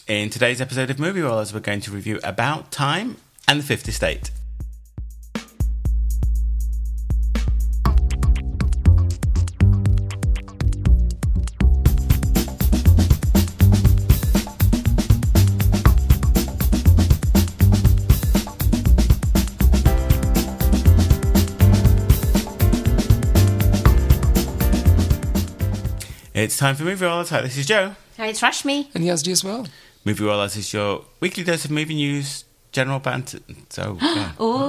In today's episode of Movie Rollers, we're going to review About Time and The Fifth Estate. It's time for Movie Rollers. Hi, this is Joe. Hi, it's Rashmi. And Yazdi as well. Movie Rollers is your weekly dose of movie news, general banter. So, yeah.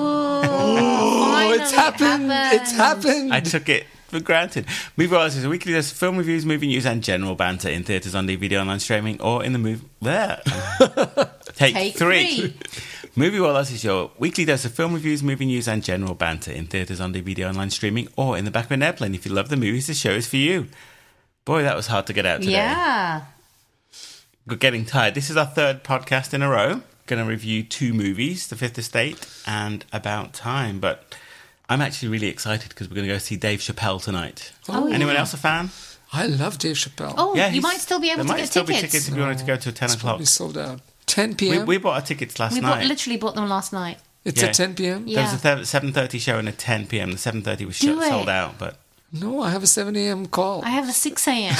Oh, it's happened. It's happened. I took it for granted. Movie Rollers is a weekly dose of film reviews, movie news, and general banter in theatres, on DVD, online streaming, or in the movie. There. Take three. Movie Rollers is your weekly dose of film reviews, movie news, and general banter in theatres, on DVD, online streaming, or in the back of an airplane. If you love the movies, this show is for you. Boy, that was hard to get out today. Yeah. We're getting tired. This is our third podcast in a row. Going to review two movies, The Fifth Estate and About Time. But I'm actually really excited because we're going to go see Dave Chappelle tonight. Oh, Anyone yeah. else a fan? I love Dave Chappelle. Oh, Yeah, you might still be able to get There might still tickets. be tickets if you wanted to go to 10 It's o'clock. probably sold out. 10 p.m.? We bought our tickets last night. Literally bought them last night. It's Yeah. at 10 p.m.? Yeah. There was a 7:30 show and a 10 p.m. The 7:30 was Do it. sold out, but... No, I have a 7 a.m. call. I have a 6 a.m.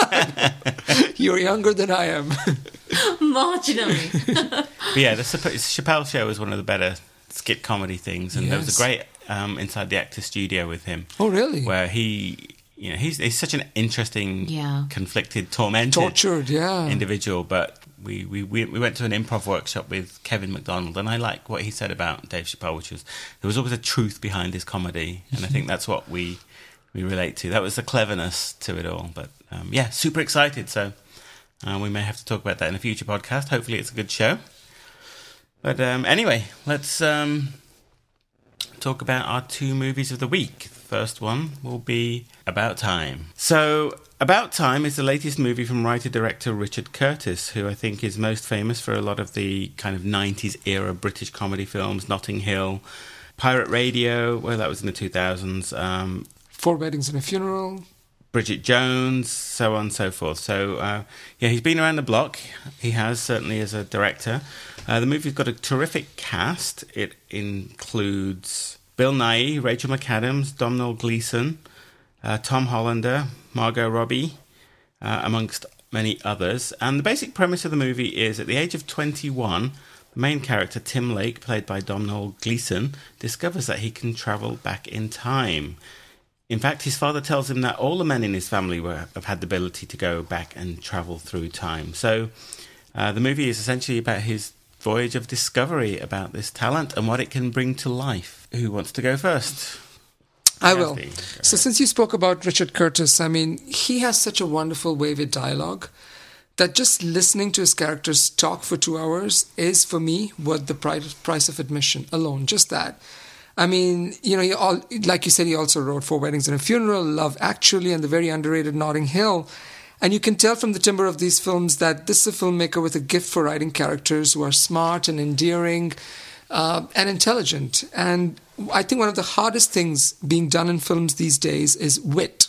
You're younger than I am. Marginally. But yeah, the Chappelle show was one of the better skit comedy things, and there was a Yes. great Inside the Actors Studio with him, Oh, really? where he's such an interesting, Yeah. conflicted, tormented Tortured, yeah. individual. But we went to an improv workshop with Kevin McDonald, and I like what he said about Dave Chappelle, which was there was always a truth behind his comedy, and I think that's what we relate to. That was the cleverness to it all. But yeah, super excited. So we may have to talk about that in a future podcast. Hopefully, it's a good show. But anyway, let's talk about our two movies of the week. The first one will be About Time. So, About Time is the latest movie from writer-director Richard Curtis, who I think is most famous for a lot of the kind of 90s era British comedy films, Notting Hill, Pirate Radio, well, that was in the 2000s, 4 Weddings and a Funeral. Bridget Jones, so on and so forth. So, yeah, he's been around the block. He has, certainly, as a director. The movie's got a terrific cast. It includes Bill Nighy, Rachel McAdams, Domhnall Gleeson, Tom Hollander, Margot Robbie, amongst many others. And the basic premise of the movie is, at the age of 21, the main character, Tim Lake, played by Domhnall Gleeson, discovers that he can travel back in time. In fact, his father tells him that all the men in his family have had the ability to go back and travel through time. So the movie is essentially about his voyage of discovery about this talent and what it can bring to life. Who wants to go first? I will. Yazdi, So since you spoke about Richard Curtis, I mean, he has such a wonderful way with dialogue that just listening to his characters talk for 2 hours is, for me, worth the price of admission alone. Just that. I mean, like you said, he also wrote 4 Weddings and a Funeral, Love Actually, and the very underrated Notting Hill. And you can tell from the timbre of these films that this is a filmmaker with a gift for writing characters who are smart and endearing and intelligent. And I think one of the hardest things being done in films these days is wit.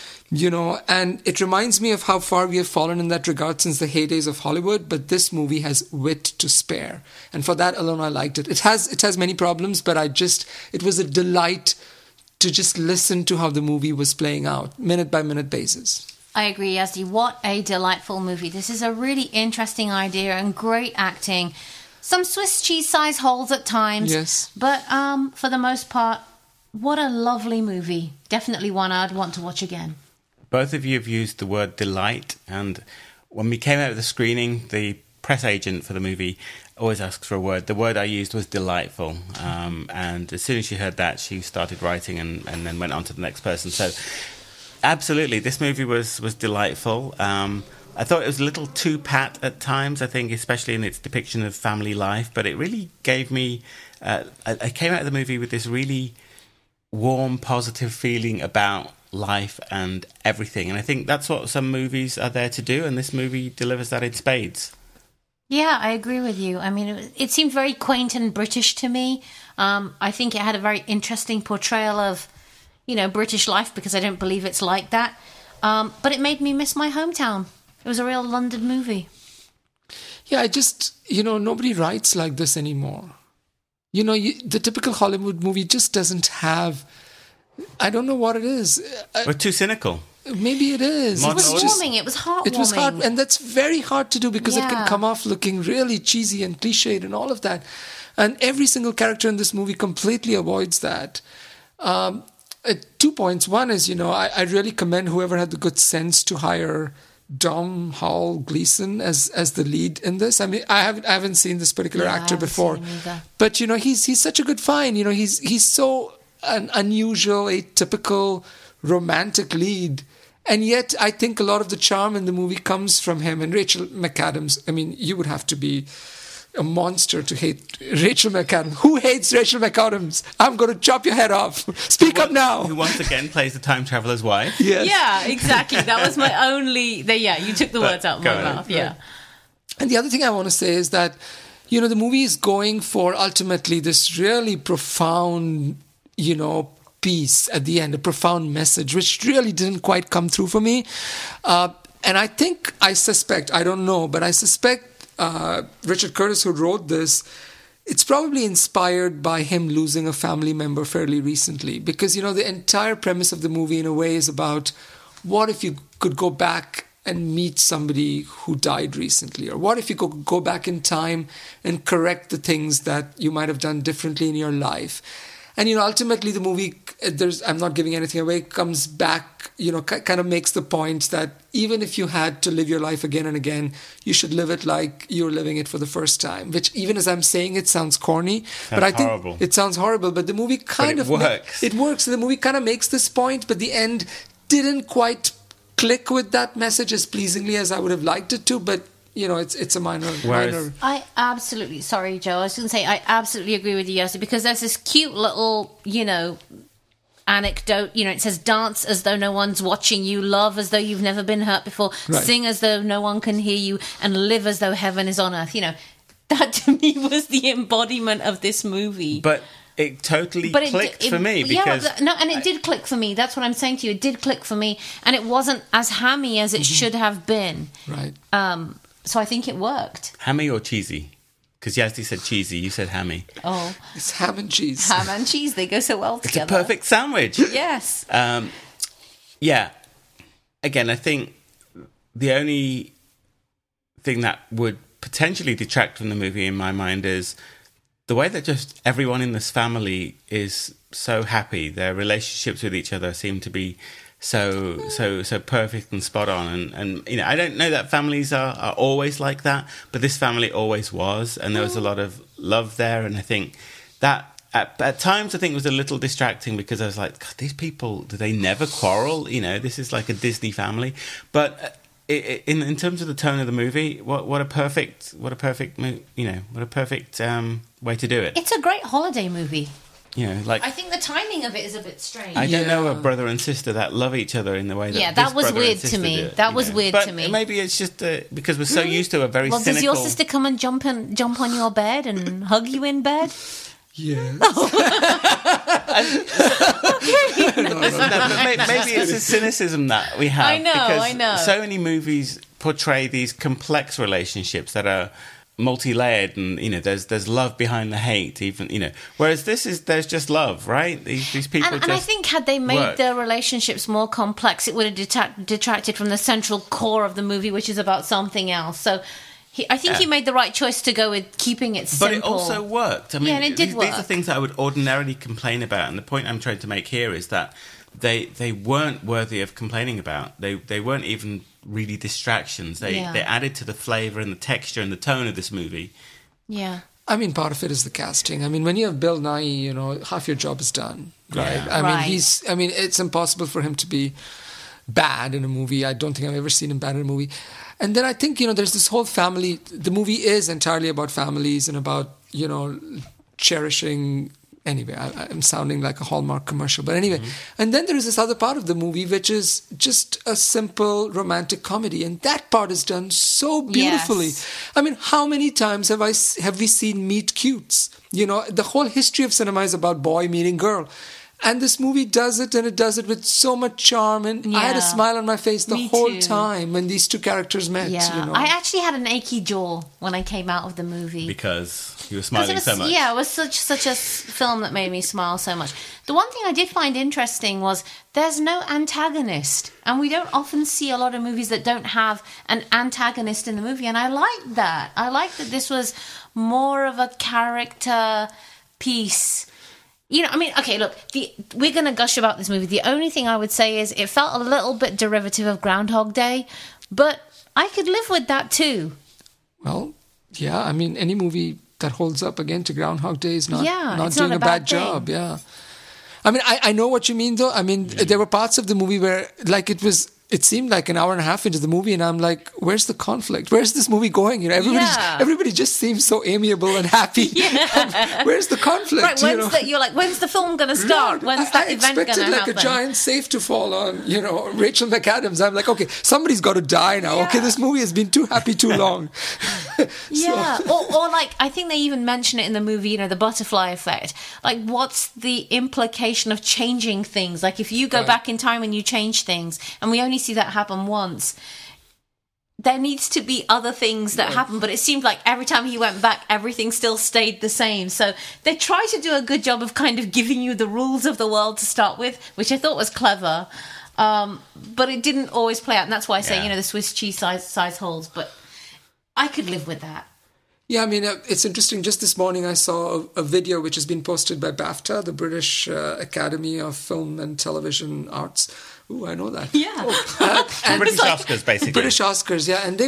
And it reminds me of how far we have fallen in that regard since the heydays of Hollywood, but this movie has wit to spare. And for that alone, I liked it. It has many problems, but it was a delight to just listen to how the movie was playing out, minute by minute basis. I agree, Yazdi. What a delightful movie. This is a really interesting idea and great acting. Some Swiss cheese size holes at times. Yes. But for the most part, what a lovely movie. Definitely one I'd want to watch again. Both of you have used the word delight, and when we came out of the screening, the press agent for the movie always asks for a word. The word I used was delightful, and as soon as she heard that, she started writing and then went on to the next person. So, absolutely, this movie was delightful. I thought it was a little too pat at times, I think, especially in its depiction of family life, but it really gave me... I came out of the movie with this really warm, positive feeling about life and everything, and I think that's what some movies are there to do, and this movie delivers that in spades. Yeah, I agree with you. I mean, it seemed very quaint and British to me. I think it had a very interesting portrayal of, British life, because I don't believe it's like that. But it made me miss my hometown. It was a real London movie. Yeah, I just, nobody writes like this anymore. The typical Hollywood movie just doesn't have, I don't know what it is. We're too cynical. Maybe it is. It was warming. It was heartwarming. It was hard, and that's very hard to do because it can Yeah. come off looking really cheesy and cliched and all of that. And every single character in this movie completely avoids that. 2 points. One is, I really commend whoever had the good sense to hire Dom Hall Gleason as the lead in this. I mean, I haven't seen this particular Yeah, I actor haven't before, seen him either. but he's such a good find. He's so an unusual, atypical, romantic lead. And yet, I think a lot of the charm in the movie comes from him and Rachel McAdams. I mean, you would have to be a monster to hate Rachel McAdams. Who hates Rachel McAdams? I'm going to chop your head off. Speak up now. Who once again plays the time traveler's wife. Yes. Yeah, exactly. That was my only. You took the words out of go my ahead. mouth. Yeah. And the other thing I want to say is that, the movie is going for ultimately this really profound, piece at the end, a profound message, which really didn't quite come through for me. And I suspect, I don't know, but I suspect Richard Curtis, who wrote this, it's probably inspired by him losing a family member fairly recently. Because, the entire premise of the movie, in a way, is about what if you could go back and meet somebody who died recently? Or what if you could go back in time and correct the things that you might have done differently in your life? And, ultimately the movie, I'm not giving anything away, comes back, kind of makes the point that even if you had to live your life again and again, you should live it like you were living it for the first time, which even as I'm saying it sounds corny, but I think horrible. it sounds horrible, but the movie kind it of works. It works. The movie kind of makes this point, but the end didn't quite click with that message as pleasingly as I would have liked it to, but it's a minor. I absolutely, sorry, Joe, I was going to say, I absolutely agree with you, Yossi, because there's this cute little, anecdote, it says, dance as though no one's watching you, love as though you've never been hurt before, Right. sing as though no one can hear you, and live as though heaven is on earth. That to me was the embodiment of this movie. But it totally clicked for me because it did click for me. That's what I'm saying to you. It did click for me, and it wasn't as hammy as it should have been. Right. So I think it worked. hammy or cheesy? Because Yazdi said cheesy, you said hammy. Oh, It's ham and cheese. ham and cheese, they go so well It's together. a perfect sandwich. Yes. Yeah. Again, I think the only thing that would potentially detract from the movie in my mind is the way that just everyone in this family is so happy. Their relationships with each other seem to be so perfect and spot on. And I don't know that families are always like that, but this family always was, and there was a lot of love there. And I think that at times I think it was a little distracting because I was like, God, these people, do they never quarrel? This is like a Disney family. But in terms of the tone of the movie, what a perfect way to do it. It's a great holiday movie. Like I think the timing of it is a bit strange. I don't know a brother and sister that love each other in the way that Yeah, this that was brother and weird to sister me. do, That was weird But to me. Maybe it's just because we're so used to a very Well, cynical. does your sister come and jump on your bed and hug you in bed? Yes. Maybe it's a cynicism that we have. I know, because I know. So many movies portray these complex relationships that are multi-layered, and there's love behind the hate, even whereas there's just love, right? These people And I think had they made work. their relationships more complex, it would have detracted from the central core of the movie, which is about something else. So I think he made the right choice to go with keeping it simple. But it also worked. I mean, and it did these work. are things that I would ordinarily complain about, and the point I'm trying to make here is that they weren't worthy of complaining about. They weren't even really distractions. They added to the flavour and the texture and the tone of this movie. Yeah. I mean, part of it is the casting. I mean, when you have Bill Nighy, half your job is done, right? Yeah. I mean, it's impossible for him to be bad in a movie. I don't think I've ever seen him bad in a movie. And then I think, there's this whole family. The movie is entirely about families and about, cherishing. Anyway, I'm sounding like a Hallmark commercial. But anyway, and then there is this other part of the movie, which is just a simple romantic comedy. And that part is done so beautifully. Yes. I mean, how many times have we seen meet cutes? The whole history of cinema is about boy meeting girl. And this movie does it, and it does it with so much charm. And I had a Yeah. smile on my face the Me whole too. time when these two characters met. Yeah, You know? I actually had an achy jaw when I came out of the movie. Because you were 'Cause smiling it was, so much. Yeah, it was such a film that made me smile so much. The one thing I did find interesting was there's no antagonist, and we don't often see a lot of movies that don't have an antagonist in the movie, and I like that. I like that this was more of a character piece. You know, I mean, okay, look, we're going to gush about this movie. The only thing I would say is it felt a little bit derivative of Groundhog Day, but I could live with that too. Well, yeah, I mean, any movie that holds up again to Groundhog Day is not it's doing not a bad thing. job. Yeah. I mean, I know what you mean, though. I mean, there were parts of the movie where, like, it seemed like an hour and a half into the movie, and I'm like, where's the conflict? Where's this movie going? You know, everybody just seems so amiable and happy. Yeah. Where's the conflict? Right, you're like, when's the film going to start? When's that event going to happen? I expected like a giant safe to fall on, Rachel McAdams. I'm like, okay, somebody's got to die now. Yeah. Okay, this movie has been too happy too long. Yeah, or like, I think they even mention it in the movie, the butterfly effect. Like, what's the implication of changing things? Like, if you go back in time and you change things, and we only see that happen once, there needs to be other things that happen. But it seemed like every time he went back, everything still stayed the same. So they try to do a good job of kind of giving you the rules of the world to start with, which I thought was clever. But it didn't always play out, and that's why I say, the Swiss cheese size holes. But I could live with that. Yeah, I mean, it's interesting. Just this morning, I saw a video which has been posted by BAFTA, the British Academy of Film and Television Arts. Ooh, I know that. Yeah. British Oscars, basically. British Oscars, yeah. And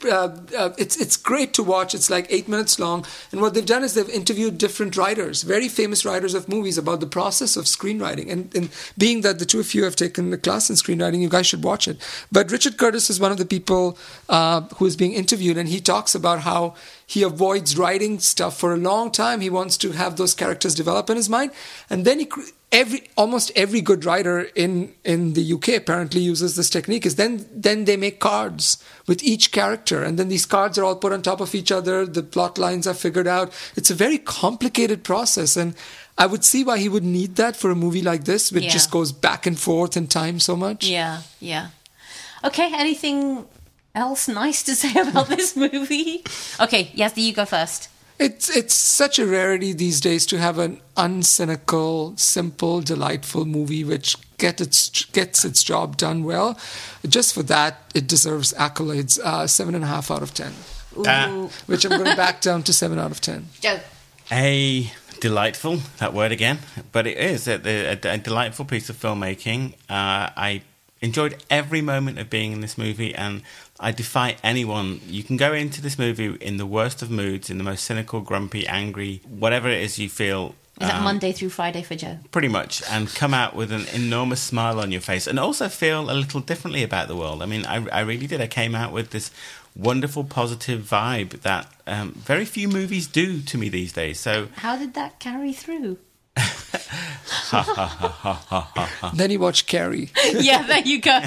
it's great to watch. It's like 8 minutes long. And what they've done is they've interviewed different writers, very famous writers of movies, about the process of screenwriting. And being that the two of you have taken the class in screenwriting, you guys should watch it. But Richard Curtis is one of the people who is being interviewed, and he talks about how he avoids writing stuff for a long time. He wants to have those characters develop in his mind. And then almost every good writer in the UK apparently uses this technique, is then they make cards with each character, and then these cards are all put on top of each other. The plot lines are figured out. It's a very complicated process, and I would see why he would need that for a movie like this, which just goes back and forth in time so much. Yeah. Okay, anything else nice to say about this movie? Okay, Yazdi, you go first. It's such a rarity these days to have an uncynical, simple, delightful movie which gets its job done well. Just for that, it deserves accolades. 7.5 out of 10. Which I'm going to back down to 7 out of 10. Joe. Delightful, that word again. But it is a delightful piece of filmmaking. I enjoyed every moment of being in this movie, and I defy anyone. You can go into this movie in the worst of moods, in the most cynical, grumpy, angry, whatever it is you feel. Is that Monday through Friday for Joe? Pretty much, and come out with an enormous smile on your face, and also feel a little differently about the world. I mean, I really did. I came out with this wonderful, positive vibe that very few movies do to me these days. So, how did that carry through? Then you watch Carrie. Yeah, there you go.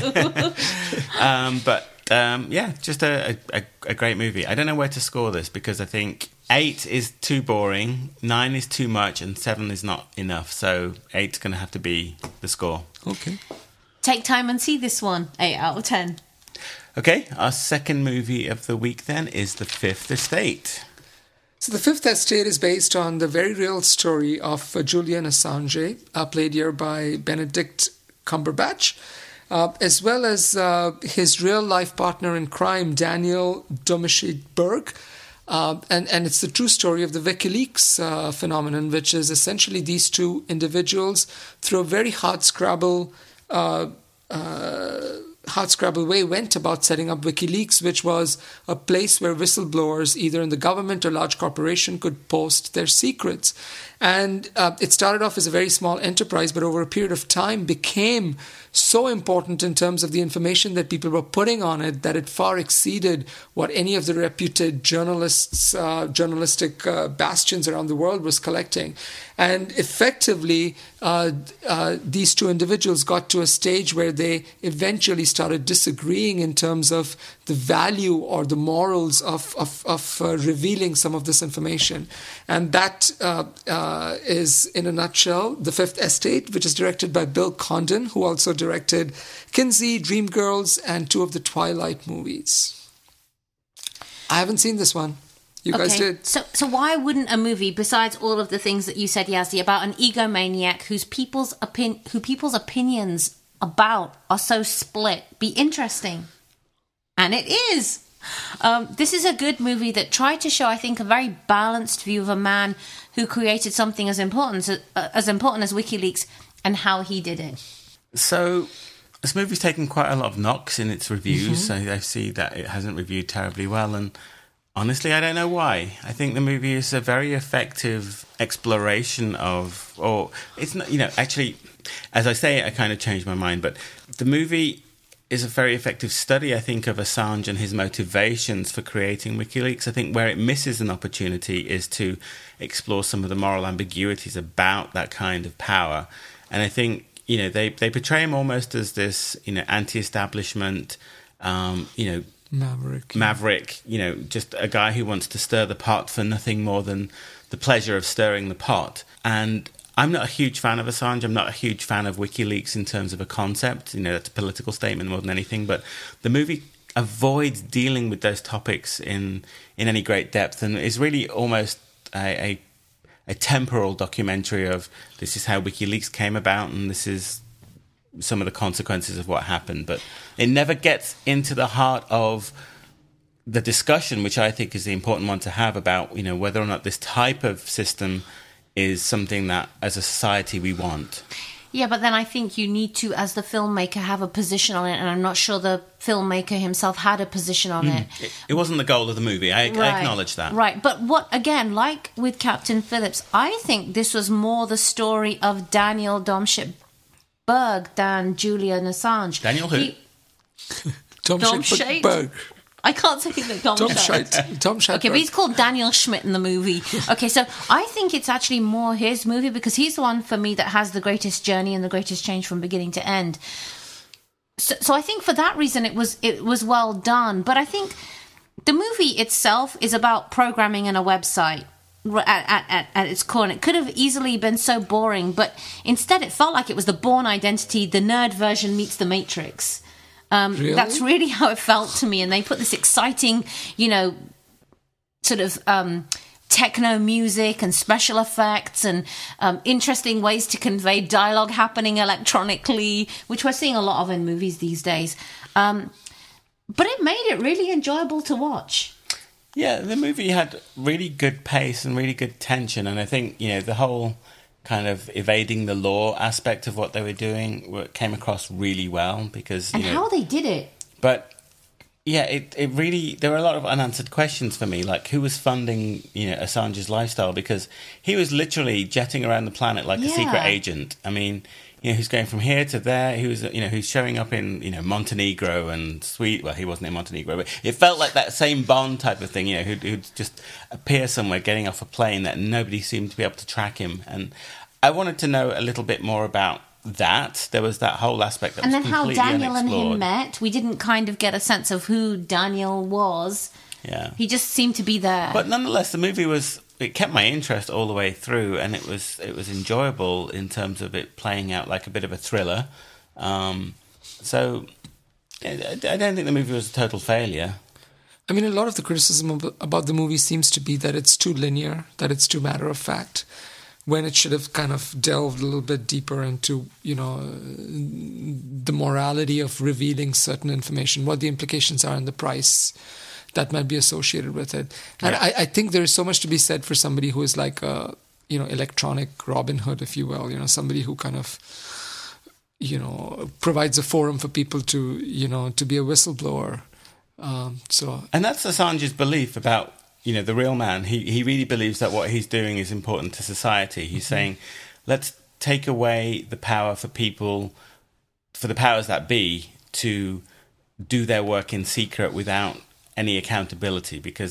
Just a great movie. I don't know where to score this, because I think 8 is too boring, 9 is too much, and 7 is not enough. So 8's going to have to be the score. Okay. Take time and see this one. 8 out of 10. Okay, our second movie of the week then is The Fifth Estate. So The Fifth Estate is based on the very real story of Julian Assange, played here by Benedict Cumberbatch, as well as his real-life partner in crime, Daniel Domscheit-Berg. And it's the true story of the WikiLeaks phenomenon, which is essentially these two individuals, through a very hardscrabble way, went about setting up WikiLeaks, which was a place where whistleblowers, either in the government or large corporation, could post their secrets. And it started off as a very small enterprise, but over a period of time became so important in terms of the information that people were putting on it that it far exceeded what any of the reputed journalistic bastions around the world was collecting. And effectively, these two individuals got to a stage where they eventually started started disagreeing in terms of the value or the morals of revealing some of this information. And that is, in a nutshell, The Fifth Estate, which is directed by Bill Condon, who also directed Kinsey, Dreamgirls, and 2 of the Twilight movies. I haven't seen this one. You guys did. So why wouldn't a movie, besides all of the things that you said, Yazdi, about an egomaniac who people's opinions about are so split, be interesting? And it is. This is a good movie that tried to show, I think, a very balanced view of a man who created something as important as WikiLeaks and how he did it. So this movie's taken quite a lot of knocks in its reviews. So I see that it hasn't reviewed terribly well, and honestly, I don't know why. I think the movie is a very effective exploration of, or it's not, actually, as I say it, I kind of changed my mind, but the movie is a very effective study, I think, of Assange and his motivations for creating WikiLeaks. I think where it misses an opportunity is to explore some of the moral ambiguities about that kind of power. And I think, they portray him almost as this, anti-establishment, Maverick, just a guy who wants to stir the pot for nothing more than the pleasure of stirring the pot. And I'm not a huge fan of Assange. I'm not a huge fan of WikiLeaks in terms of a concept. That's a political statement more than anything. But the movie avoids dealing with those topics in any great depth, and is really almost a temporal documentary of this is how WikiLeaks came about, and this is some of the consequences of what happened, but it never gets into the heart of the discussion, which I think is the important one to have about, whether or not this type of system is something that as a society we want. Yeah, but then I think you need to, as the filmmaker, have a position on it, and I'm not sure the filmmaker himself had a position on it. It wasn't the goal of the movie. I acknowledge that. Right, but again, like with Captain Phillips, I think this was more the story of Daniel Domscheit than Julian Assange. Daniel who? Domscheit Berg. I can't say that. Domscheit. Okay, but he's called Daniel Schmidt in the movie. Okay, so I think it's actually more his movie because he's the one for me that has the greatest journey and the greatest change from beginning to end. So I think for that reason it was well done. But I think the movie itself is about programming in a website. At its core, and it could have easily been so boring, but instead it felt like it was the Bourne Identity, the nerd version meets the Matrix. Really? That's really how it felt to me, and they put this exciting, sort of techno music and special effects and interesting ways to convey dialogue happening electronically, which we're seeing a lot of in movies these days. But it made it really enjoyable to watch. Yeah, the movie had really good pace and really good tension, and I think, the whole kind of evading the law aspect of what they were doing came across really well because... And how they did it. But, yeah, it really... There were a lot of unanswered questions for me, like who was funding, Assange's lifestyle, because he was literally jetting around the planet like a secret agent. I mean... who's going from here to there, who's showing up in, Montenegro and Sweden. Well, he wasn't in Montenegro, but it felt like that same Bond type of thing, who'd just appear somewhere getting off a plane that nobody seemed to be able to track him. And I wanted to know a little bit more about that. There was that whole aspect that was completely unexplored. And then how Daniel and him met. We didn't kind of get a sense of who Daniel was. Yeah. He just seemed to be there. But nonetheless, the movie it kept my interest all the way through, and it was enjoyable in terms of it playing out like a bit of a thriller. So I don't think the movie was a total failure. I mean, a lot of the criticism about the movie seems to be that it's too linear, that it's too matter of fact, when it should have kind of delved a little bit deeper into, the morality of revealing certain information, what the implications are and the price that might be associated with it. And yeah. I think there is so much to be said for somebody who is like a, electronic Robin Hood, if you will, somebody who kind of, provides a forum for people to, to be a whistleblower. And that's Assange's belief about, the real man. He really believes that what he's doing is important to society. He's saying, let's take away the power for people, for the powers that be, to do their work in secret without any accountability, because that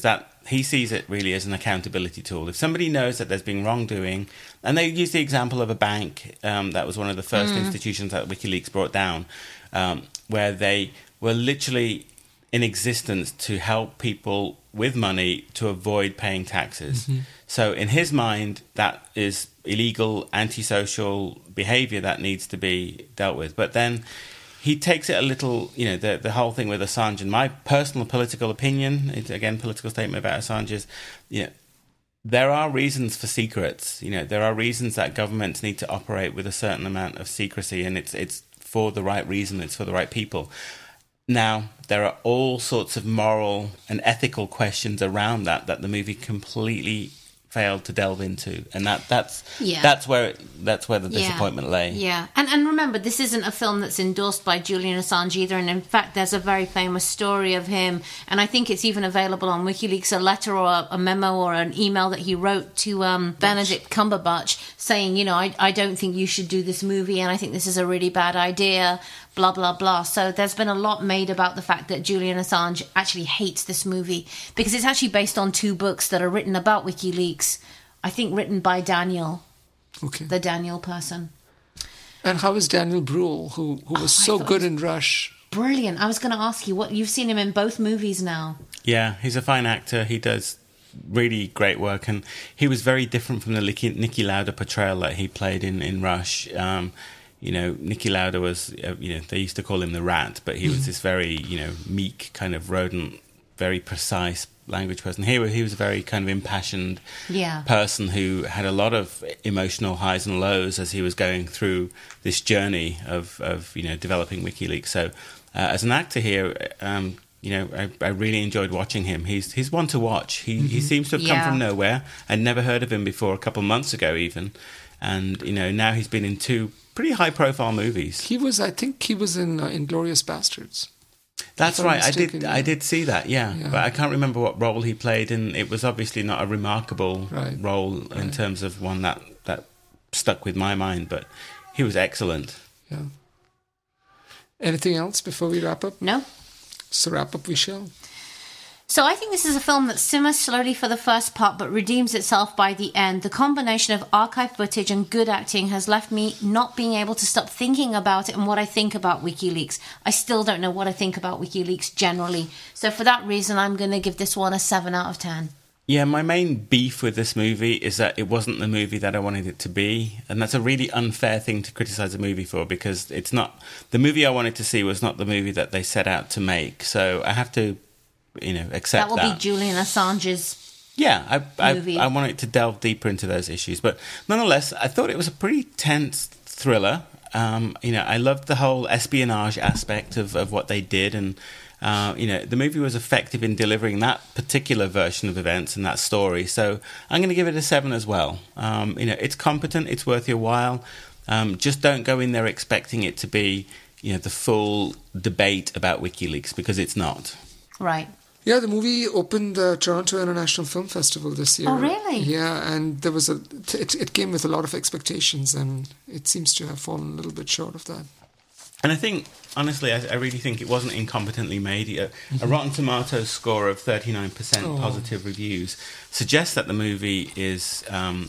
he sees it really as an accountability tool. If somebody knows that there's been wrongdoing, and they use the example of a bank, that was one of the first institutions that WikiLeaks brought down, where they were literally in existence to help people with money to avoid paying taxes. So in his mind, that is illegal, antisocial behavior that needs to be dealt with. But then he takes it a little, the whole thing with Assange, and my personal political opinion, again, political statement about Assange is, there are reasons for secrets. There are reasons that governments need to operate with a certain amount of secrecy, and it's for the right reason, it's for the right people. Now, there are all sorts of moral and ethical questions around that the movie completely failed to delve into, and that's where the disappointment lay. Yeah, and remember, this isn't a film that's endorsed by Julian Assange either, and in fact, there's a very famous story of him, and I think it's even available on WikiLeaks, a letter or a memo or an email that he wrote to Benedict Cumberbatch saying, I don't think you should do this movie, and I think this is a really bad idea, blah, blah, blah. So there's been a lot made about the fact that Julian Assange actually hates this movie because it's actually based on 2 books that are written about WikiLeaks, I think written by Daniel, the Daniel person. And how is Daniel Bruhl, who was so good in Rush? Brilliant. I was going to ask you, you've seen him in both movies now. Yeah, he's a fine actor. He does really great work, and he was very different from the Niki Lauda portrayal that he played in Rush. Niki Lauda was, they used to call him the Rat, but he was this very, meek kind of rodent, very precise language person. He was a very kind of impassioned person who had a lot of emotional highs and lows as he was going through this journey of developing WikiLeaks. So as an actor here, I really enjoyed watching him. He's one to watch. He seems to have come from nowhere. I'd never heard of him before a couple of months ago even. And, now he's been in 2 pretty high-profile movies. I think he was in Inglourious Bastards. That's right. I did see that, yeah. But I can't remember what role he played, and it was obviously not a remarkable role in terms of one that stuck with my mind, but he was excellent. Yeah. Anything else before we wrap up? No. So wrap up we shall. So I think this is a film that simmers slowly for the first part but redeems itself by the end. The combination of archive footage and good acting has left me not being able to stop thinking about it and what I think about WikiLeaks. I still don't know what I think about WikiLeaks generally. So for that reason, I'm going to give this one a 7 out of 10. Yeah, my main beef with this movie is that it wasn't the movie that I wanted it to be. And that's a really unfair thing to criticize a movie for, because it's not... The movie I wanted to see was not the movie that they set out to make. So I have to... accept that. That will be Julian Assange's movie. I want it to delve deeper into those issues. But nonetheless, I thought it was a pretty tense thriller. I loved the whole espionage aspect of what they did. And, the movie was effective in delivering that particular version of events and that story. So I'm going to give it a 7 as well. It's competent. It's worth your while. Just don't go in there expecting it to be, the full debate about WikiLeaks, because it's not. Right. Yeah, the movie opened the Toronto International Film Festival this year. Oh, really? Yeah, and there was it came with a lot of expectations, and it seems to have fallen a little bit short of that. And I think, honestly, I really think it wasn't incompetently made. A Rotten Tomatoes score of 39% positive reviews suggests that the movie is,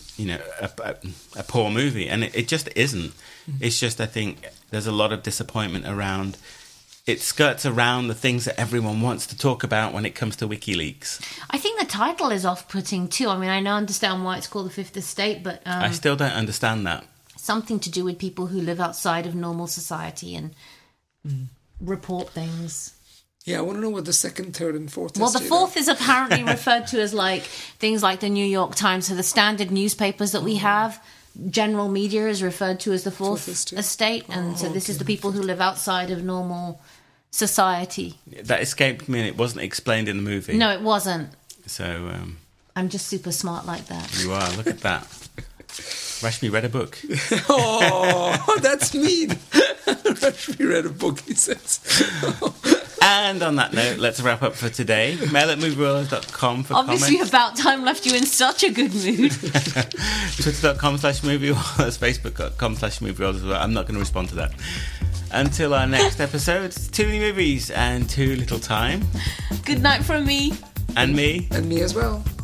a poor movie, and it just isn't. It's just, I think, there's a lot of disappointment around... It skirts around the things that everyone wants to talk about when it comes to WikiLeaks. I think the title is off-putting too. I mean, I understand why it's called The Fifth Estate, but... I still don't understand that. Something to do with people who live outside of normal society and report things. Yeah, I want to know what the 2nd, 3rd and 4th Well, the 4th is apparently referred to as things like the New York Times. So the standard newspapers that we have... General media is referred to as the Fourth Estate, and so this is the people who live outside of normal society. That escaped me, and it wasn't explained in the movie. No, it wasn't. So I'm just super smart like that. You are. Look at that. Rashmi read a book. Oh, that's mean. Rashmi read a book, he says. And on that note, let's wrap up for today. Mail@movierollers.com for Obviously, comments. About Time left you in such a good mood. Twitter.com/movierollers, Facebook.com/movierollers. I'm not going to respond to that. Until our next episode, 2 many movies and too little time. Good night from me. And me. And me as well.